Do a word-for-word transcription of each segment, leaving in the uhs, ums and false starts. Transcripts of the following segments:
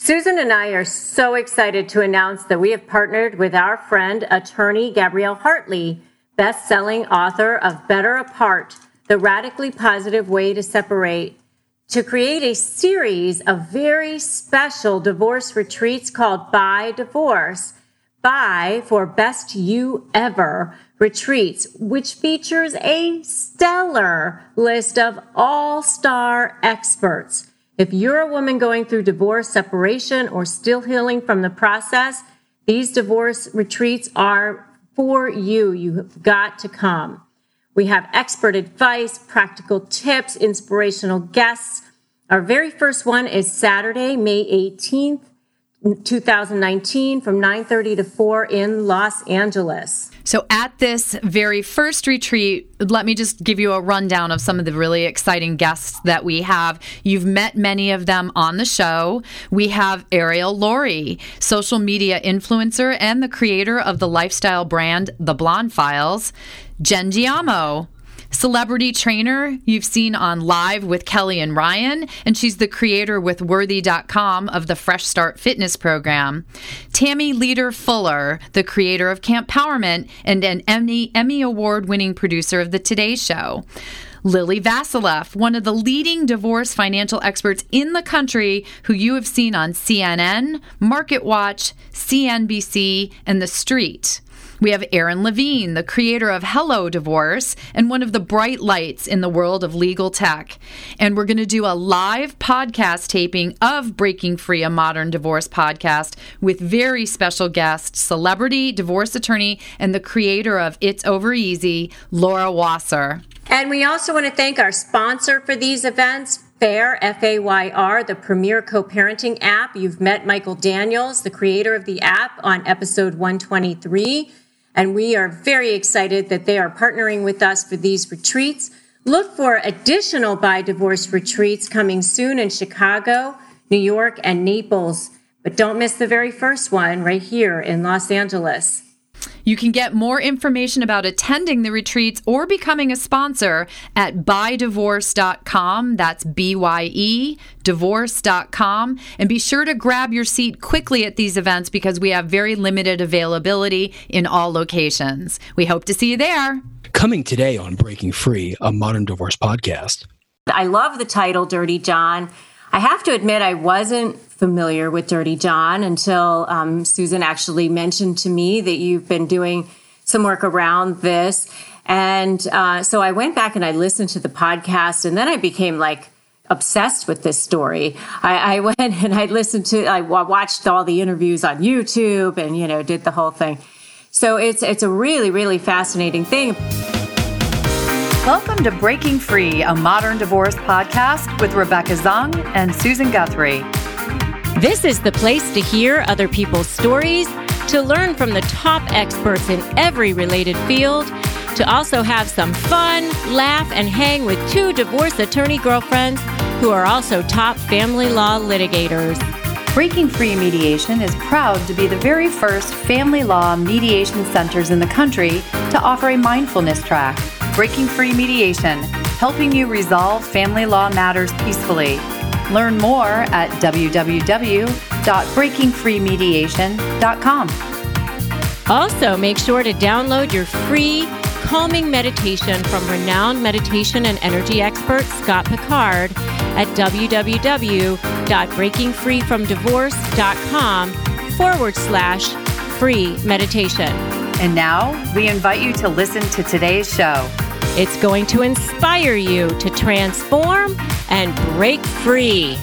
Susan and I are so excited to announce that we have partnered with our friend, attorney Gabrielle Hartley, best-selling author of Better Apart, The Radically Positive Way to Separate, to create a series of very special divorce retreats called By Divorce. By for Best You Ever Retreats, which features a stellar list of all-star experts. If you're a woman going through divorce, separation, or still healing from the process, these divorce retreats are for you. You've got to come. We have expert advice, practical tips, inspirational guests. Our very first one is Saturday, May eighteenth, two thousand nineteen, from nine thirty to four in Los Angeles. So at this very first retreat, let me just give you a rundown of some of the really exciting guests that we have. You've met many of them on the show. We have Ariel Laurie, social media influencer and the creator of the lifestyle brand The Blonde Files. Jen Giamo, celebrity trainer you've seen on Live with Kelly and Ryan, and she's the creator with worthy dot com of the Fresh Start Fitness program. Tammy Leader Fuller, the creator of Camp Powerment and an Emmy, Emmy Award-winning producer of The Today Show. Lily Vasileff, one of the leading divorce financial experts in the country who you have seen on C N N, MarketWatch, C N B C, and The Street. We have Erin Levine, the creator of Hello Divorce and one of the bright lights in the world of legal tech. And we're going to do a live podcast taping of Breaking Free, a Modern Divorce podcast with very special guest, celebrity divorce attorney and the creator of It's Over Easy, Laura Wasser. And we also want to thank our sponsor for these events, FAYR, F A Y R, the premier co-parenting app. You've met Michael Daniels, the creator of the app, on episode one twenty-three. And we are very excited that they are partnering with us for these retreats. Look for additional By Divorce retreats coming soon in Chicago, New York, and Naples. But don't miss the very first one right here in Los Angeles. You can get more information about attending the retreats or becoming a sponsor at by divorce dot com. That's B Y E, divorce dot com. And be sure to grab your seat quickly at these events because we have very limited availability in all locations. We hope to see you there. Coming today on Breaking Free, a Modern Divorce podcast. I love the title, Dirty John. I have to admit I wasn't familiar with Dirty John until um, Susan actually mentioned to me that you've been doing some work around this. And uh, so I went back and I listened to the podcast, and then I became like obsessed with this story. I, I went and I listened to, I watched all the interviews on YouTube and, you know, did the whole thing. So it's it's a really, really fascinating thing. Welcome to Breaking Free, a Modern Divorce podcast with Rebecca Zung and Susan Guthrie. This is the place to hear other people's stories, to learn from the top experts in every related field, to also have some fun, laugh, and hang with two divorce attorney girlfriends who are also top family law litigators. Breaking Free Mediation is proud to be the very first family law mediation centers in the country to offer a mindfulness track. Breaking Free Mediation, helping you resolve family law matters peacefully. Learn more at w w w dot breaking free mediation dot com. Also, make sure to download your free calming meditation from renowned meditation and energy expert Scott Picard at w w w dot breaking free from divorce dot com forward slash free meditation. And now, we invite you to listen to today's show. It's going to inspire you to transform and break free.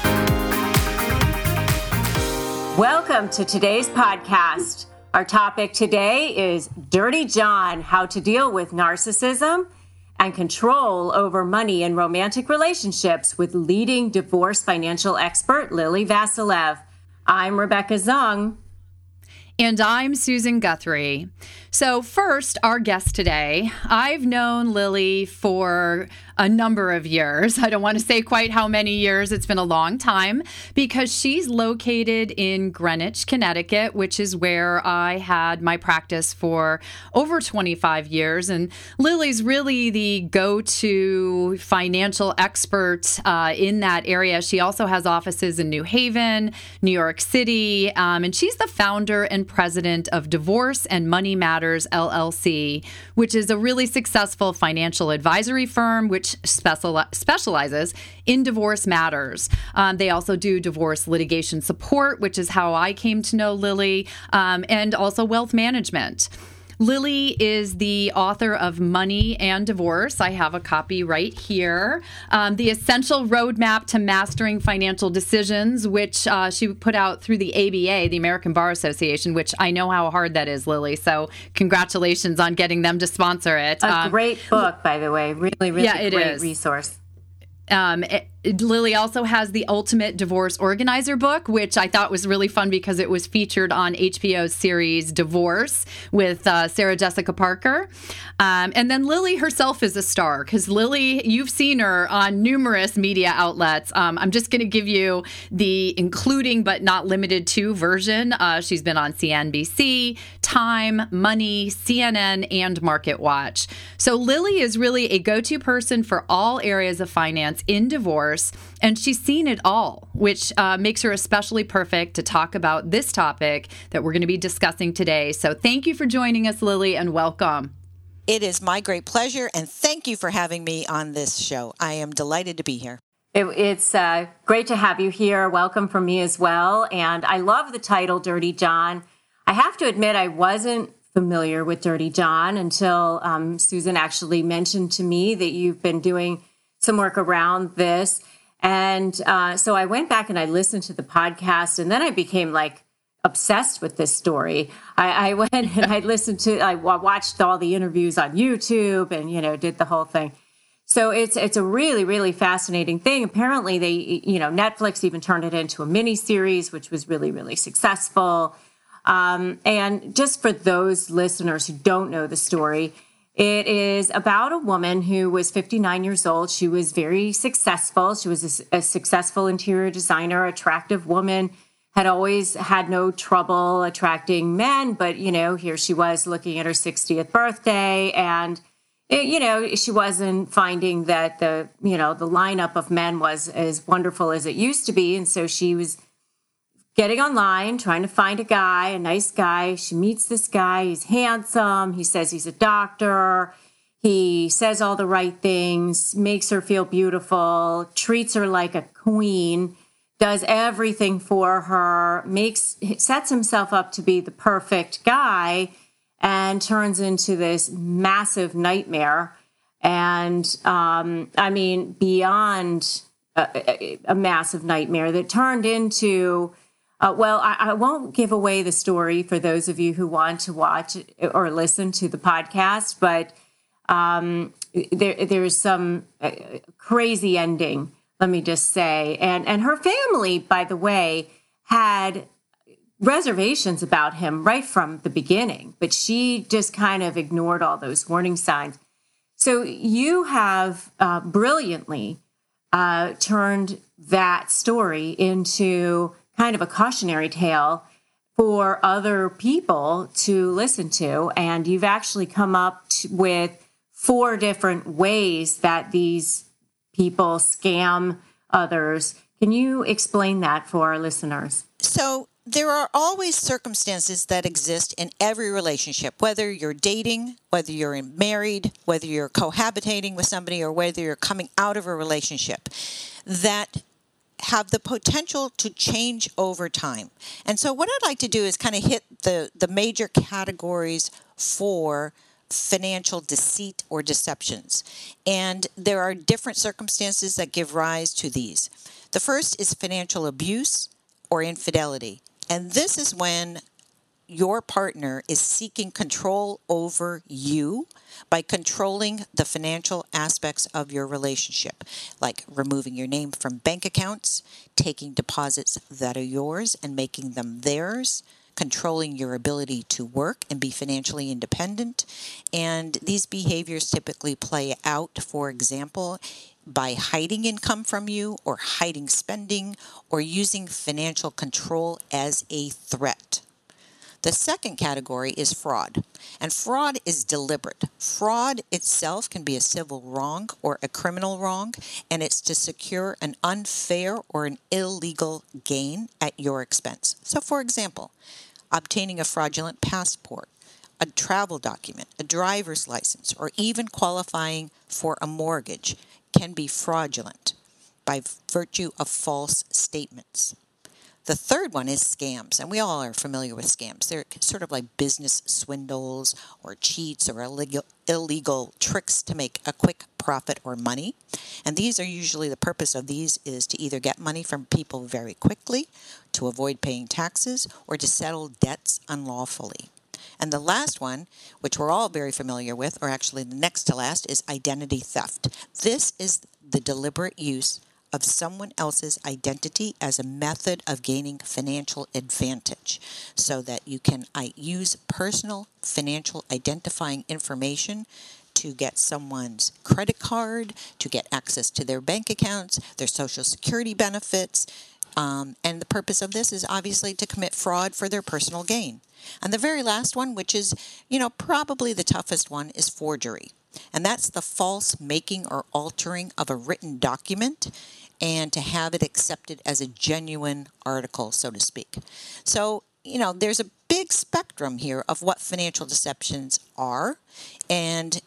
Welcome to today's podcast. Our topic today is Dirty John, how to deal with narcissism and control over money in romantic relationships with leading divorce financial expert Lily Vasileff. I'm Rebecca Zung. And I'm Susan Guthrie. So first, our guest today. I've known Lily for a number of years. I don't want to say quite how many years. It's been a long time because she's located in Greenwich, Connecticut, which is where I had my practice for over twenty-five years. And Lily's really the go-to financial expert uh, in that area. She also has offices in New Haven, New York City, um, and she's the founder and president of Divorce and Money Matters, L L C, which is a really successful financial advisory firm which speciali- specializes in divorce matters. Um, they also do divorce litigation support, which is how I came to know Lily, um, and also wealth management. Lily is the author of Money and Divorce. I have a copy right here. Um, the Essential Roadmap to Mastering Financial Decisions, which uh, she put out through the A B A, the American Bar Association, which I know how hard that is, Lily. So congratulations on getting them to sponsor it. A um, great book, by the way. Really, really yeah, it great is. resource. Um, it, Lily also has the Ultimate Divorce Organizer book, which I thought was really fun because it was featured on H B O's series Divorce with uh, Sarah Jessica Parker. Um, and then Lily herself is a star because Lily, you've seen her on numerous media outlets. Um, I'm just going to give you the including but not limited to version. Uh, she's been on C N B C, Time, Money, C N N, and Market Watch. So Lily is really a go-to person for all areas of finance in divorce. And she's seen it all, which uh, makes her especially perfect to talk about this topic that we're going to be discussing today. So thank you for joining us, Lily, and welcome. It is my great pleasure, and thank you for having me on this show. I am delighted to be here. It, it's uh, great to have you here. Welcome from me as well. And I love the title, Dirty John. I have to admit, I wasn't familiar with Dirty John until um, Susan actually mentioned to me that you've been doing some work around this. And uh, so I went back and I listened to the podcast, and then I became like obsessed with this story. I, I went and I listened to, I watched all the interviews on YouTube and, you know, did the whole thing. So it's it's a really, really fascinating thing. Apparently they, you know, Netflix even turned it into a mini series, which was really, really successful. Um, and just for those listeners who don't know the story, it is about a woman who was fifty-nine years old. She was very successful. She was a, a successful interior designer, attractive woman, had always had no trouble attracting men. But, you know, here she was looking at her sixtieth birthday, and, it, you know, she wasn't finding that the, you know, the lineup of men was as wonderful as it used to be. And so she was getting online, trying to find a guy, a nice guy. She meets this guy. He's handsome. He says he's a doctor. He says all the right things, makes her feel beautiful, treats her like a queen, does everything for her, makes sets himself up to be the perfect guy, and turns into this massive nightmare. And um, I mean, beyond a, a massive nightmare that turned into Uh, well, I, I won't give away the story for those of you who want to watch or listen to the podcast, but um, there, there's some uh, crazy ending, let me just say. And, and her family, by the way, had reservations about him right from the beginning, but she just kind of ignored all those warning signs. So you have uh, brilliantly uh, turned that story into kind of a cautionary tale for other people to listen to. And you've actually come up to, with four different ways that these people scam others. Can you explain that for our listeners? So there are always circumstances that exist in every relationship, whether you're dating, whether you're married, whether you're cohabitating with somebody, or whether you're coming out of a relationship, that have the potential to change over time. And so what I'd like to do is kind of hit the, the major categories for financial deceit or deceptions. And there are different circumstances that give rise to these. The first is financial abuse or infidelity. And this is when your partner is seeking control over you by controlling the financial aspects of your relationship, like removing your name from bank accounts, taking deposits that are yours and making them theirs, controlling your ability to work and be financially independent. And these behaviors typically play out, for example, by hiding income from you or hiding spending or using financial control as a threat. The second category is fraud, and fraud is deliberate. Fraud itself can be a civil wrong or a criminal wrong, and it's to secure an unfair or an illegal gain at your expense. So, for example, obtaining a fraudulent passport, a travel document, a driver's license, or even qualifying for a mortgage can be fraudulent by virtue of false statements. The third one is scams, and we all are familiar with scams. They're sort of like business swindles or cheats or illegal, illegal tricks to make a quick profit or money. And these are usually, the purpose of these is to either get money from people very quickly, to avoid paying taxes, or to settle debts unlawfully. And the last one, which we're all very familiar with, or actually the next to last, is identity theft. This is the deliberate use of someone else's identity as a method of gaining financial advantage so that you can I, use personal financial identifying information to get someone's credit card, to get access to their bank accounts, their social security benefits. Um, and the purpose of this is obviously to commit fraud for their personal gain. And the very last one, which is, you know, probably the toughest one, is forgery. And that's the false making or altering of a written document and to have it accepted as a genuine article, so to speak. So, you know, there's a big spectrum here of what financial deceptions are, and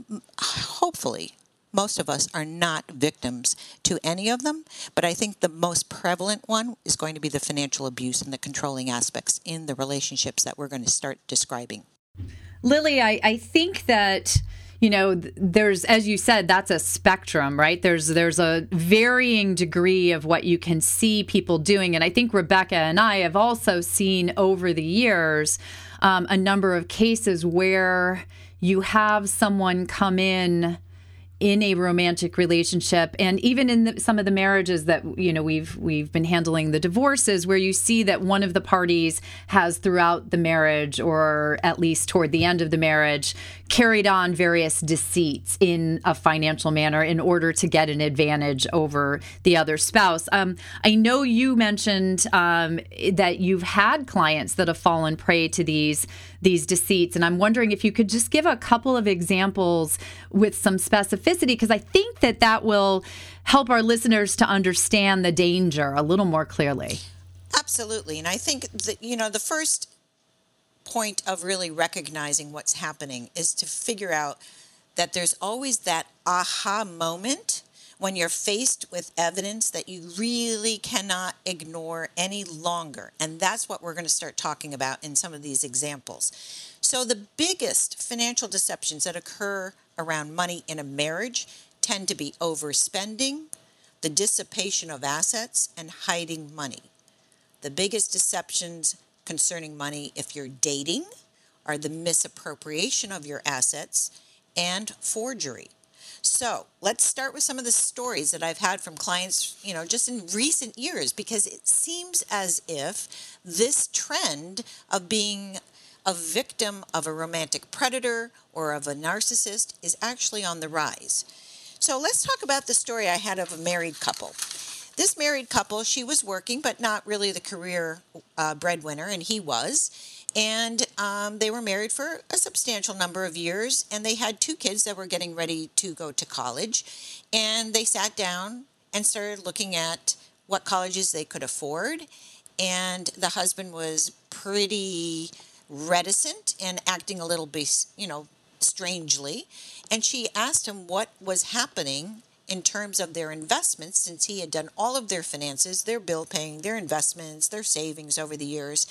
hopefully most of us are not victims to any of them, but I think the most prevalent one is going to be the financial abuse and the controlling aspects in the relationships that we're going to start describing. Lily, I, I think that, you know, there's, as you said, that's a spectrum, right? There's there's a varying degree of what you can see people doing. And I think Rebecca and I have also seen over the years um, a number of cases where you have someone come in in a romantic relationship, and even in the, some of the marriages that, you know, we've we've been handling the divorces, where you see that one of the parties has throughout the marriage, or at least toward the end of the marriage, carried on various deceits in a financial manner in order to get an advantage over the other spouse. Um, I know you mentioned um, that you've had clients that have fallen prey to these these deceits, and I'm wondering if you could just give a couple of examples with some specificity, because I think that that will help our listeners to understand the danger a little more clearly. Absolutely. And I think that, you know, the first point of really recognizing what's happening is to figure out that there's always that aha moment when you're faced with evidence that you really cannot ignore any longer. And that's what we're going to start talking about in some of these examples. So the biggest financial deceptions that occur around money in a marriage tend to be overspending, the dissipation of assets, and hiding money. The biggest deceptions concerning money, if you're dating, are the misappropriation of your assets and forgery. So let's start with some of the stories that I've had from clients, you know, just in recent years, because it seems as if this trend of being a victim of a romantic predator or of a narcissist is actually on the rise. So let's talk about the story I had of a married couple. This married couple, she was working, but not really the career uh, breadwinner, and he was. And um, they were married for a substantial number of years, and they had two kids that were getting ready to go to college. And they sat down and started looking at what colleges they could afford. And the husband was pretty reticent and acting a little bit, you know, strangely. And she asked him what was happening in terms of their investments, since he had done all of their finances, their bill paying, their investments, their savings over the years.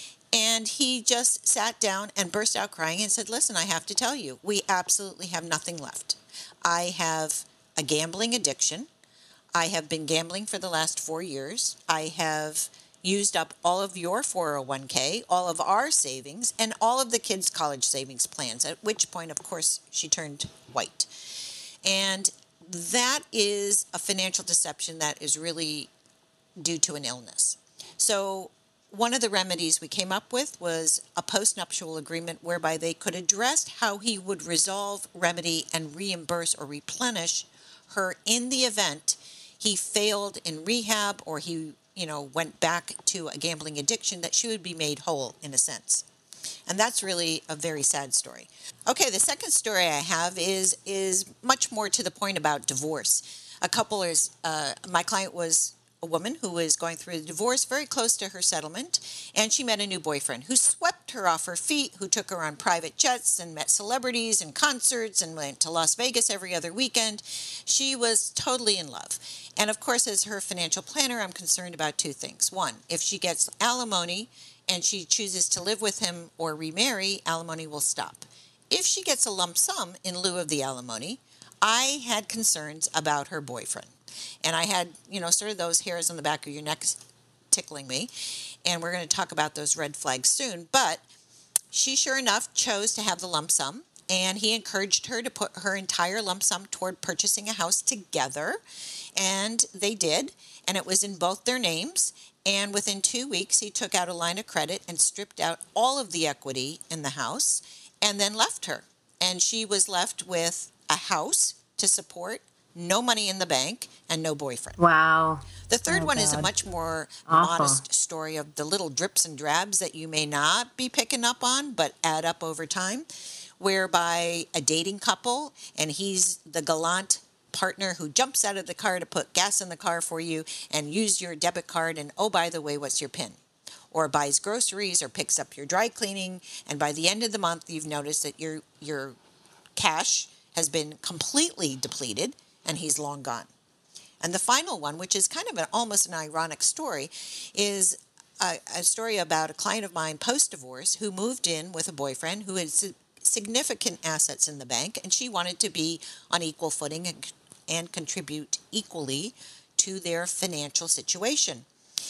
And he just sat down and burst out crying and said, listen, I have to tell you, we absolutely have nothing left. I have a gambling addiction. I have been gambling for the last four years. I have used up all of your four oh one k, all of our savings, and all of the kids' college savings plans, at which point, of course, she turned white. And that is a financial deception that is really due to an illness. So one of the remedies we came up with was a postnuptial agreement whereby they could address how he would resolve, remedy, and reimburse or replenish her in the event he failed in rehab or he, you know, went back to a gambling addiction, that she would be made whole in a sense. And that's really a very sad story. Okay, the second story I have is is much more to the point about divorce. A couple is, uh, my client was a woman who was going through a divorce very close to her settlement, and she met a new boyfriend who swept her off her feet, who took her on private jets and met celebrities and concerts and went to Las Vegas every other weekend. She was totally in love. And of course, as her financial planner, I'm concerned about two things. One, if she gets alimony and she chooses to live with him or remarry, alimony will stop. If she gets a lump sum in lieu of the alimony, I had concerns about her boyfriend. And I had, you know, sort of those hairs on the back of your neck tickling me. And we're going to talk about those red flags soon. But she, sure enough, chose to have the lump sum. And he encouraged her to put her entire lump sum toward purchasing a house together. And they did. And it was in both their names. And within two weeks, he took out a line of credit and stripped out all of the equity in the house and then left her. And she was left with a house to support, no money in the bank, and no boyfriend. Wow. The third Oh, one God. is a much more Awful. modest story of the little drips and drabs that you may not be picking up on, but add up over time, whereby a dating couple, and he's the gallant partner who jumps out of the car to put gas in the car for you and use your debit card, and oh, by the way, what's your PIN? Or buys groceries or picks up your dry cleaning, and by the end of the month, you've noticed that your your cash has been completely depleted, and he's long gone. And the final one, which is kind of an, almost an ironic story, is a, a story about a client of mine post-divorce who moved in with a boyfriend who had si- significant assets in the bank, and she wanted to be on equal footing and, and contribute equally to their financial situation.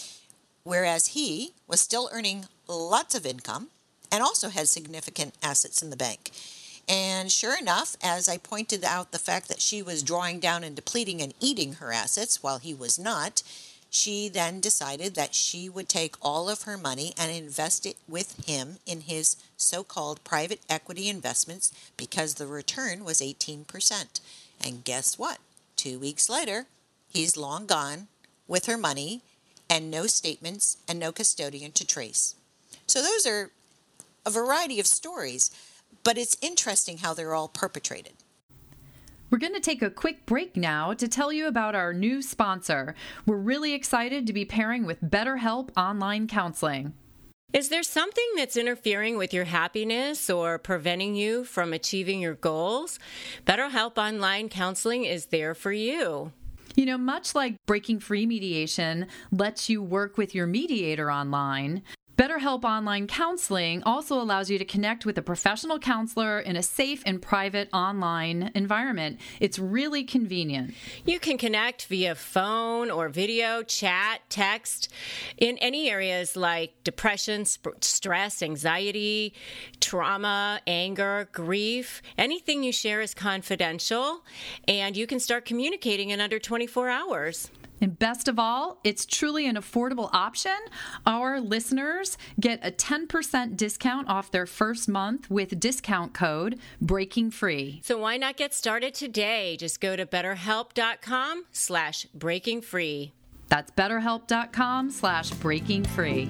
Whereas he was still earning lots of income and also had significant assets in the bank. And sure enough, as I pointed out the fact that she was drawing down and depleting and eating her assets while he was not, she then decided that she would take all of her money and invest it with him in his so-called private equity investments because the return was eighteen percent. And guess what? Two weeks later, he's long gone with her money and no statements and no custodian to trace. So those are a variety of stories, but it's interesting how they're all perpetrated. We're going to take a quick break now to tell you about our new sponsor. We're really excited to be pairing with BetterHelp Online Counseling. Is there something that's interfering with your happiness or preventing you from achieving your goals? BetterHelp Online Counseling is there for you. You know, much like Breaking Free Mediation lets you work with your mediator online, BetterHelp Online Counseling also allows you to connect with a professional counselor in a safe and private online environment. It's really convenient. You can connect via phone or video, chat, text, in any areas like depression, sp- stress, anxiety, trauma, anger, grief. Anything you share is confidential, and you can start communicating in under twenty-four hours. And best of all, it's truly an affordable option. Our listeners get a ten percent discount off their first month with discount code BREAKINGFREE. So why not get started today? Just go to betterhelp.com slash breaking free. That's betterhelp.com slash breaking free.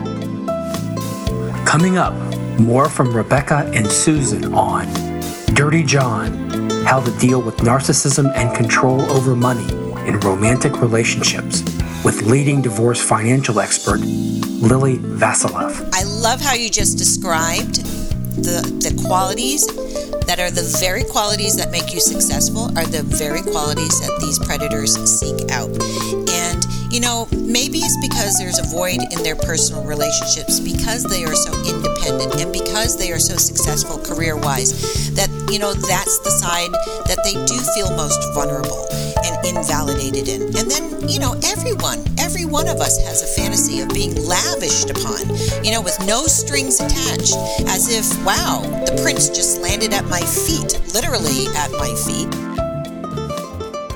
Coming up, more from Rebecca and Susan on Dirty John, how to deal with narcissism and control over money in romantic relationships with leading divorce financial expert Lily Vasilev. I love how you just described the the qualities that are the very qualities that make you successful are the very qualities that these predators seek out. And, you know, maybe it's because there's a void in their personal relationships, because they are so independent and because they are so successful career-wise, that, you know, that's the side that they do feel most vulnerable and invalidated in. And then, you know, everyone, every one of us has a fantasy of being lavished upon, you know, with no strings attached, as if, wow, the prince just landed at my feet, literally at my feet.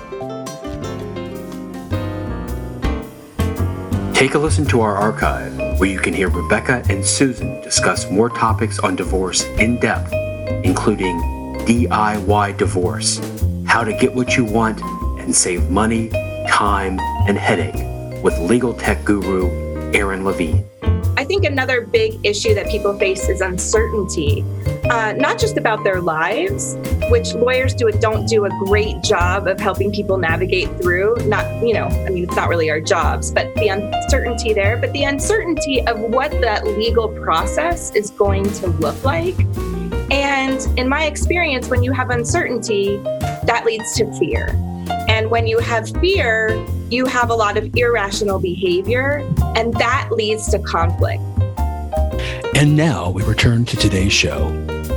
Take a listen to our archive where you can hear Rebecca and Susan discuss more topics on divorce in depth, including D I Y divorce, how to get what you want and save money, time, and headache with legal tech guru Erin Levine. I think another big issue that people face is uncertainty, uh, not just about their lives, which lawyers do don't do a great job of helping people navigate through. Not, you know, I mean, it's not really our jobs, but the uncertainty there, but the uncertainty of what that legal process is going to look like. And in my experience, when you have uncertainty, that leads to fear. And when you have fear, you have a lot of irrational behavior, and that leads to conflict. And now we return to today's show.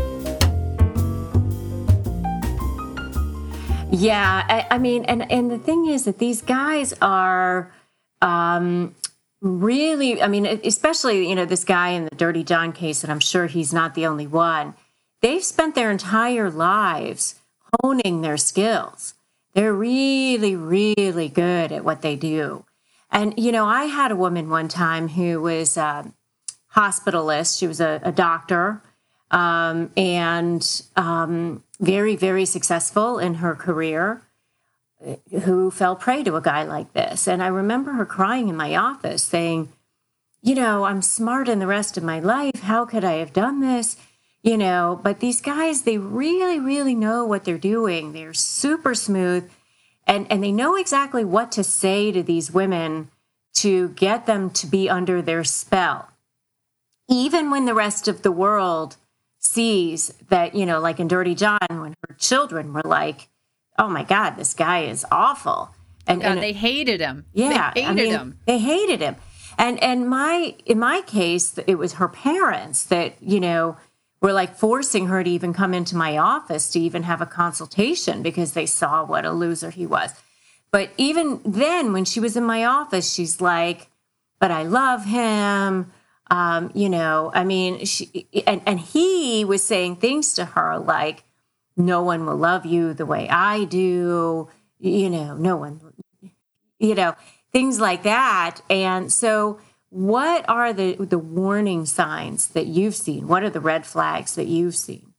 Yeah, I, I mean, and, and the thing is that these guys are um, really, I mean, especially, you know, this guy in the Dirty John case, and I'm sure he's not the only one. They've spent their entire lives honing their skills. They're really, really good at what they do. And, you know, I had a woman one time who was a hospitalist. She was a, a doctor um, and um, very, very successful in her career, who fell prey to a guy like this. And I remember her crying in my office saying, you know, I'm smart in the rest of my life. How could I have done this? You know, but these guys, they really, really know what they're doing. They're super smooth, and, and they know exactly what to say to these women to get them to be under their spell. Even when the rest of the world sees that, you know, like in Dirty John, when her children were like, oh my God, this guy is awful. And, yeah, and they hated him. Yeah. They hated I mean, him. They hated him. And, and my, in my case, it was her parents that, you know, were like forcing her to even come into my office to even have a consultation because they saw what a loser he was. But even then, when she was in my office, she's like, but I love him. Um, you know, I mean, she, and, and he was saying things to her like, no one will love you the way I do. You know, no one, you know, things like that. And so what are the, the warning signs that you've seen? What are the red flags that you've seen?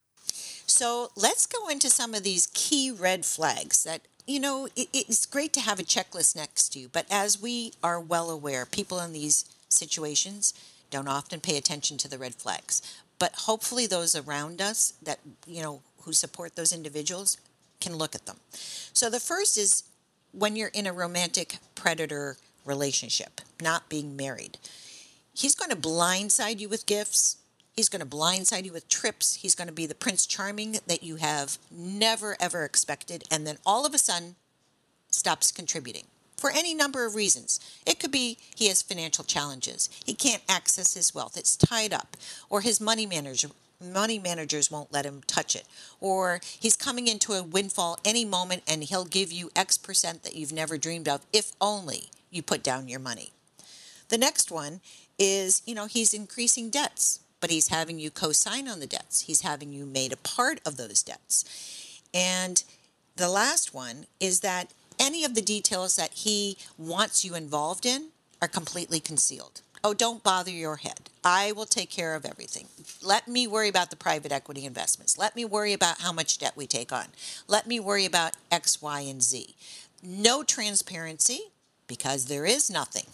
So let's go into some of these key red flags that, you know, it, it's great to have a checklist next to you. But as we are well aware, people in these situations don't often pay attention to the red flags. But hopefully those around us that, you know, who support those individuals can look at them. So the first is when you're in a romantic predator relationship, not being married. He's going to blindside you with gifts. He's going to blindside you with trips. He's going to be the Prince Charming that you have never, ever expected. And then all of a sudden stops contributing for any number of reasons. It could be he has financial challenges. He can't access his wealth. It's tied up. Or his money manager money managers won't let him touch it. Or he's coming into a windfall any moment and he'll give you X percent that you've never dreamed of if only you put down your money. The next one is, you know, he's increasing debts, but he's having you co-sign on the debts. He's having you made a part of those debts. And the last one is that any of the details that he wants you involved in are completely concealed. Oh, don't bother your head. I will take care of everything. Let me worry about the private equity investments. Let me worry about how much debt we take on. Let me worry about X, Y, and Z. No transparency, because there is nothing.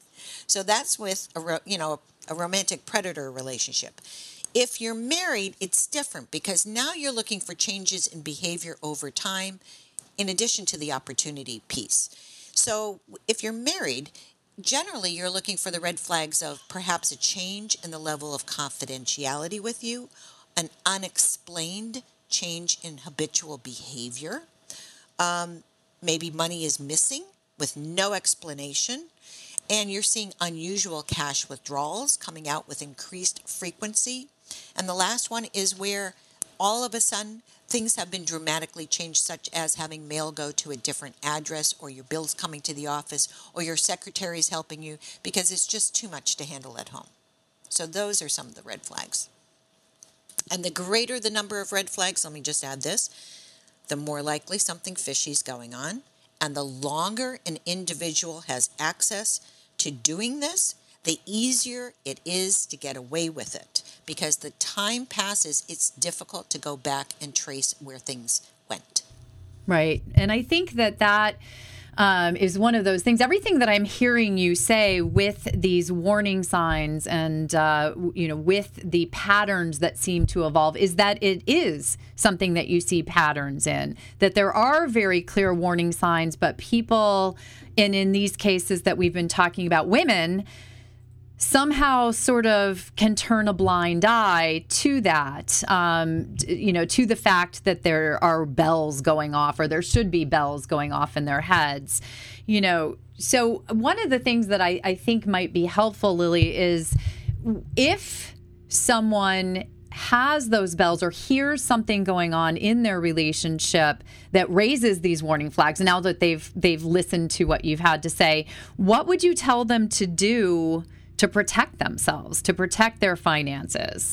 So that's with a, you know, a romantic predator relationship. If you're married, it's different because now you're looking for changes in behavior over time, in addition to the opportunity piece. So if you're married, generally you're looking for the red flags of perhaps a change in the level of confidentiality with you, an unexplained change in habitual behavior. Um, maybe money is missing with no explanation, and you're seeing unusual cash withdrawals coming out with increased frequency. And the last one is where all of a sudden things have been dramatically changed, such as having mail go to a different address, or your bills coming to the office, or your secretary's helping you because it's just too much to handle at home. So those are some of the red flags. And the greater the number of red flags, let me just add this, the more likely something fishy is going on. And the longer an individual has access to doing this, the easier it is to get away with it. Because the time passes, it's difficult to go back and trace where things went. Right. And I think that that um, is one of those things. Everything that I'm hearing you say with these warning signs and, uh, you know, with the patterns that seem to evolve is that it is something that you see patterns in, that there are very clear warning signs, but people, and in these cases that we've been talking about, women, somehow sort of can turn a blind eye to that, um, you know, to the fact that there are bells going off, or there should be bells going off in their heads, you know. So one of the things that I, I think might be helpful, Lily, is if someone has those bells or hears something going on in their relationship that raises these warning flags, now that they've they've listened to what you've had to say, what would you tell them to do to protect themselves, to protect their finances?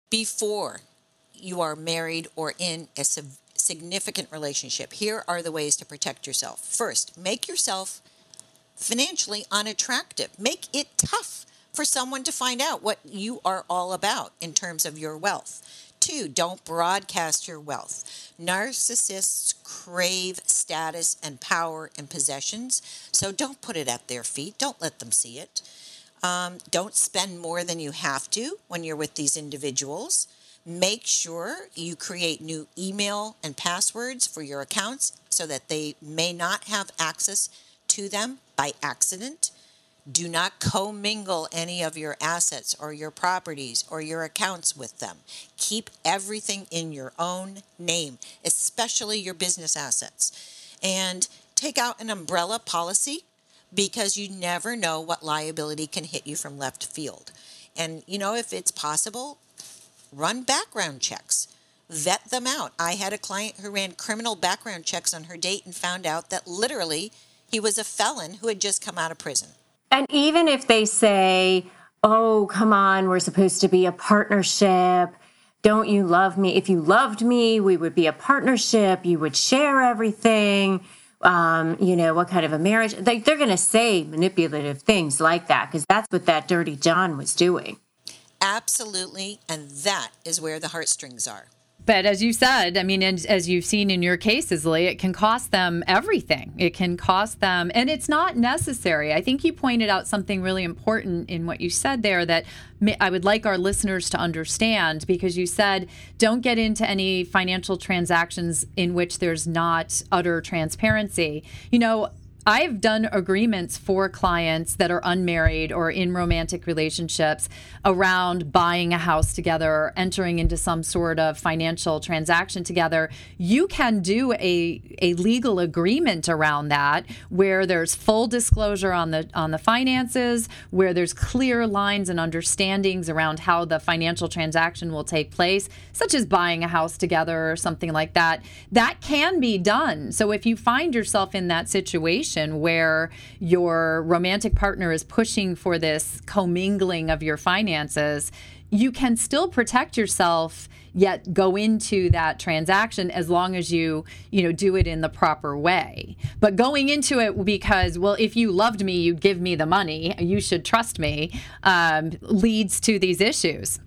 Before you are married or in a significant relationship, here are the ways to protect yourself. First, make yourself financially unattractive. Make it tough for someone to find out what you are all about in terms of your wealth. Two, don't broadcast your wealth. Narcissists crave status and power and possessions, so don't put it at their feet. Don't let them see it. Um, don't spend more than you have to when you're with these individuals. Make sure you create new email and passwords for your accounts so that they may not have access to them by accident. Do not commingle any of your assets or your properties or your accounts with them. Keep everything in your own name, especially your business assets. And take out an umbrella policy, because you never know what liability can hit you from left field. And, you know, if it's possible, run background checks. Vet them out. I had a client who ran criminal background checks on her date and found out that literally he was a felon who had just come out of prison. And even if they say, oh, come on, we're supposed to be a partnership. Don't you love me? If you loved me, we would be a partnership. You would share everything. Um, you know, what kind of a marriage? They, they're going to say manipulative things like that because that's what that Dirty John was doing. Absolutely. And that is where the heartstrings are. But as you said, I mean, and as you've seen in your cases, Lee, it can cost them everything. It can cost them, and it's not necessary. I think you pointed out something really important in what you said there that I would like our listeners to understand, because you said don't get into any financial transactions in which there's not utter transparency. You know, I've done agreements for clients that are unmarried or in romantic relationships around buying a house together, entering into some sort of financial transaction together. You can do a, a legal agreement around that where there's full disclosure on the on the finances, where there's clear lines and understandings around how the financial transaction will take place, such as buying a house together or something like that. That can be done. So if you find yourself in that situation where your romantic partner is pushing for this commingling of your finances, you can still protect yourself, yet go into that transaction as long as you, you know, do it in the proper way. But going into it because, well, if you loved me, you'd give me the money, you should trust me, um, leads to these issues.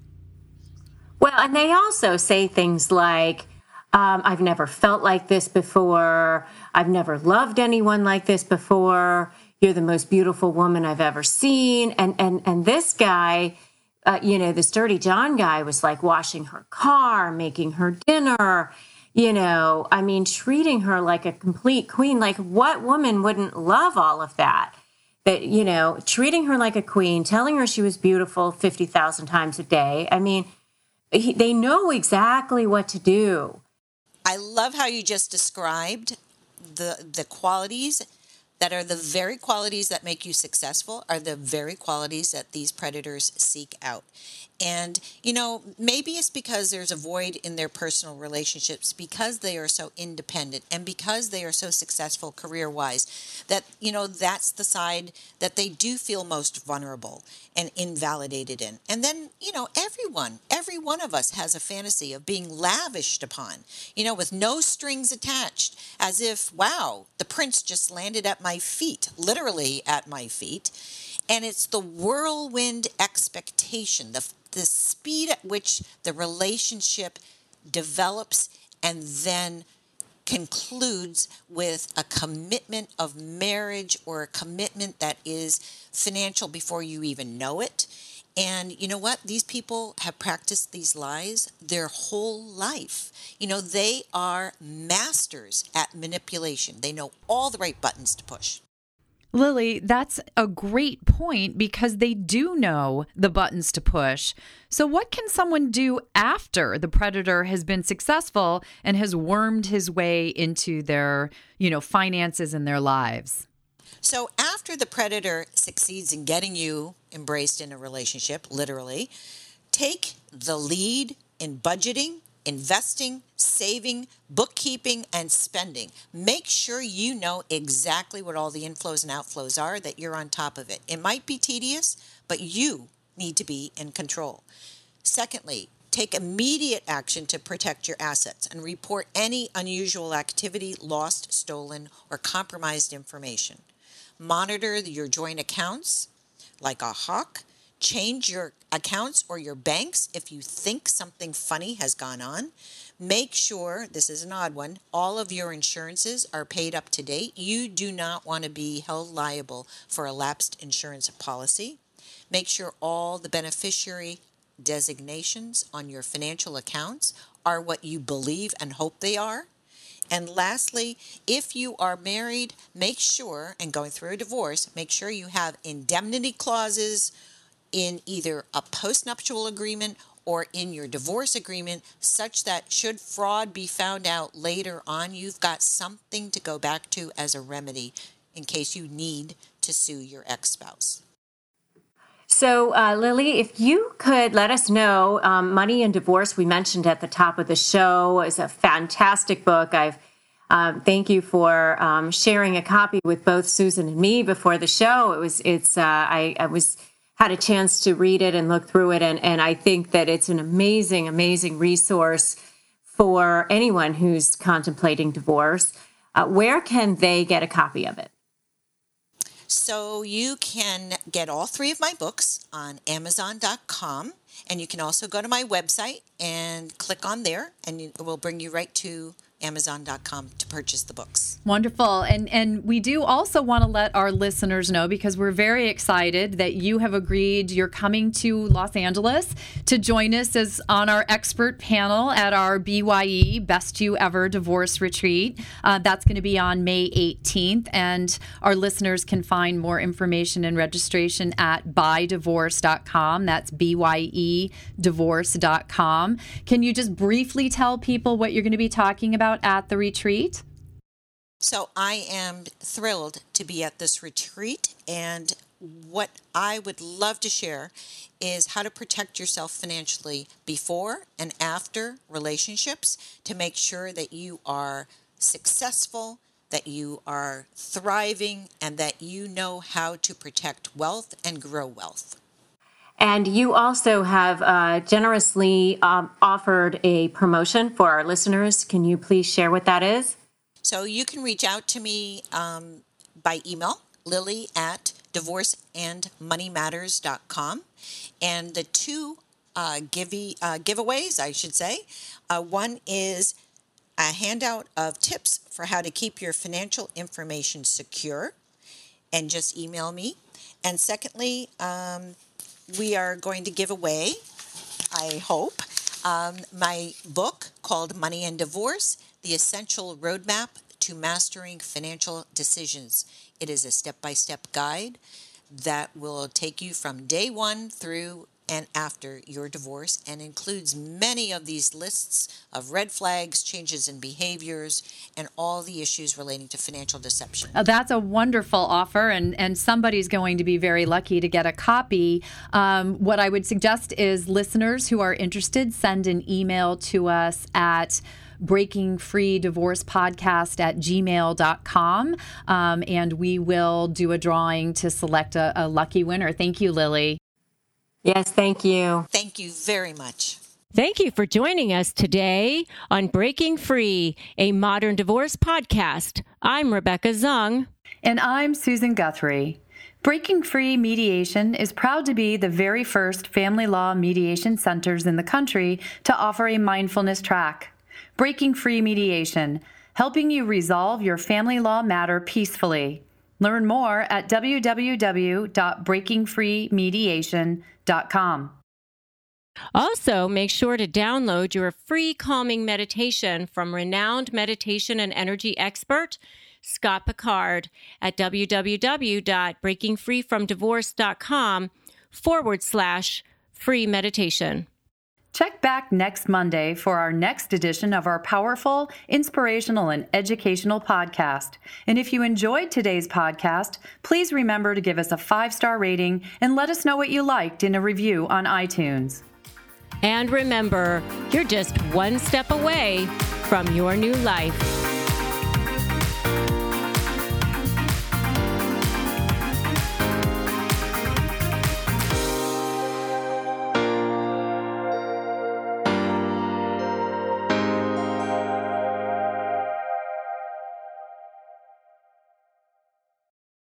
Well, and they also say things like, Um, I've never felt like this before. I've never loved anyone like this before. You're the most beautiful woman I've ever seen. And and and this guy, uh, you know, this Dirty John guy was like washing her car, making her dinner, you know, I mean, treating her like a complete queen. Like, what woman wouldn't love all of that? That, you know, treating her like a queen, telling her she was beautiful fifty thousand times a day. I mean, he, they know exactly what to do. I love how you just described the the qualities that are the very qualities that make you successful are the very qualities that these predators seek out. And, you know, maybe it's because there's a void in their personal relationships because they are so independent and because they are so successful career-wise that, you know, that's the side that they do feel most vulnerable and invalidated in. And then, you know, everyone, every one of us has a fantasy of being lavished upon, you know, with no strings attached, as if, wow, the prince just landed at my feet, literally at my feet. And it's the whirlwind expectation, the the speed at which the relationship develops and then concludes with a commitment of marriage or a commitment that is financial before you even know it. And you know what? These people have practiced these lies their whole life. You know, they are masters at manipulation. They know all the right buttons to push. Lily, that's a great point because they do know the buttons to push. So what can someone do after the predator has been successful and has wormed his way into their, you know, finances and their lives? So after the predator succeeds in getting you embraced in a relationship, literally, take the lead in budgeting, investing, saving, bookkeeping, and spending. Make sure you know exactly what all the inflows and outflows are, that you're on top of it. It might be tedious, but you need to be in control. Secondly, take immediate action to protect your assets and report any unusual activity, lost, stolen, or compromised information. Monitor your joint accounts like a hawk. Change your accounts or your banks if you think something funny has gone on. Make sure, this is an odd one, all of your insurances are paid up to date. You do not want to be held liable for a lapsed insurance policy. Make sure all the beneficiary designations on your financial accounts are what you believe and hope they are. And lastly, if you are married, make sure, and going through a divorce, make sure you have indemnity clauses in either a postnuptial agreement or in your divorce agreement, such that should fraud be found out later on, you've got something to go back to as a remedy in case you need to sue your ex-spouse. So, uh, Lily, if you could let us know, um, Money and Divorce, we mentioned at the top of the show, is a fantastic book. I've um, thank you for um, sharing a copy with both Susan and me before the show. It was, it's, uh, I, I was had a chance to read it and look through it, and, and I think that it's an amazing, amazing resource for anyone who's contemplating divorce. Uh, where can they get a copy of it? So you can get all three of my books on amazon dot com, and you can also go to my website and click on there, and it will bring you right to amazon dot com to purchase the books. Wonderful. And and we do also want to let our listeners know, because we're very excited that you have agreed, you're coming to Los Angeles to join us as on our expert panel at our B Y E Best You Ever Divorce Retreat. Uh, that's going to be on May eighteenth, and our listeners can find more information and registration at buy divorce dot com. That's B Y E divorce dot com. Can you just briefly tell people what you're going to be talking about at the retreat? So I am thrilled to be at this retreat, and what I would love to share is how to protect yourself financially before and after relationships to make sure that you are successful, that you are thriving, and that you know how to protect wealth and grow wealth. And you also have uh, generously um, offered a promotion for our listeners. Can you please share what that is? So you can reach out to me um, by email, Lily at divorce and money matters dot com. And the two uh, give, uh, giveaways, I should say, uh, one is a handout of tips for how to keep your financial information secure, and just email me. And secondly, um, we are going to give away, I hope, um, my book called Money and Divorce, The Essential Roadmap to Mastering Financial Decisions. It is a step-by-step guide that will take you from day one through and after your divorce, and includes many of these lists of red flags, changes in behaviors, and all the issues relating to financial deception. Uh, that's a wonderful offer, and, and somebody's going to be very lucky to get a copy. Um, what I would suggest is listeners who are interested, send an email to us at breaking free divorce podcast at gmail dot com, um, and we will do a drawing to select a, a lucky winner. Thank you, Lily. Yes, thank you. Thank you very much. Thank you for joining us today on Breaking Free, a modern divorce podcast. I'm Rebecca Zung. And I'm Susan Guthrie. Breaking Free Mediation is proud to be the very first family law mediation centers in the country to offer a mindfulness track. Breaking Free Mediation, helping you resolve your family law matter peacefully. Learn more at w w w dot breaking free mediation dot com. Also, make sure to download your free calming meditation from renowned meditation and energy expert, Scott Picard, at w w w dot breaking free from divorce dot com forward slash free meditation. Check back next Monday for our next edition of our powerful, inspirational, and educational podcast. And if you enjoyed today's podcast, please remember to give us a five-star rating and let us know what you liked in a review on iTunes. And remember, you're just one step away from your new life.